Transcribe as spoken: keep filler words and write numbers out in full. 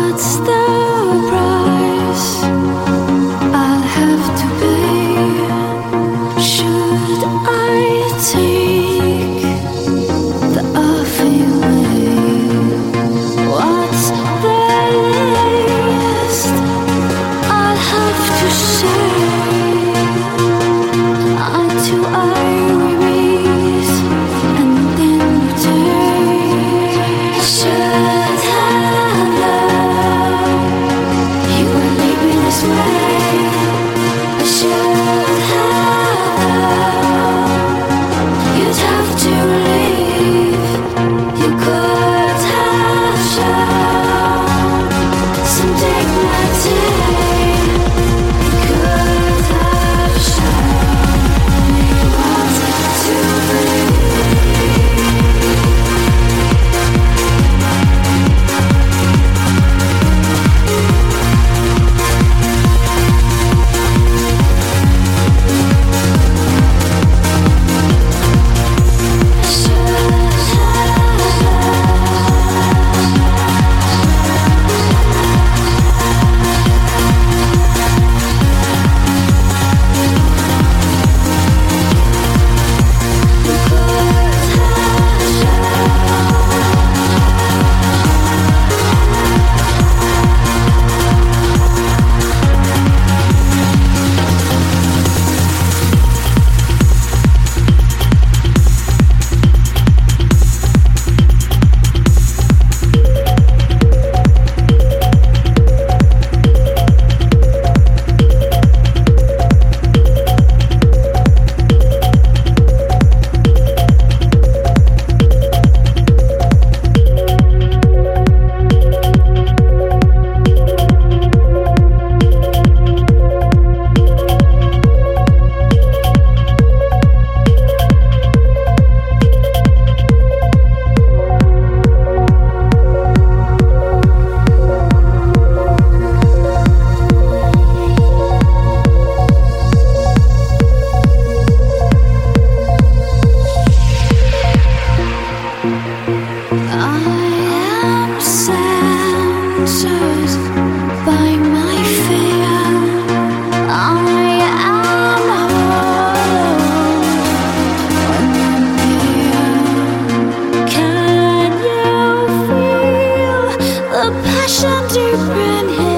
What's the price I'll have to pay? Should I take the offer you made? What's the least I'll have to say until I release and then you take? Should have loved you and leave me this way. I should have loved you'd have to leave. You could have shown some dignity. You could have shown me what to by my fear. I am alone when you're near. Can you feel the passion deep in here?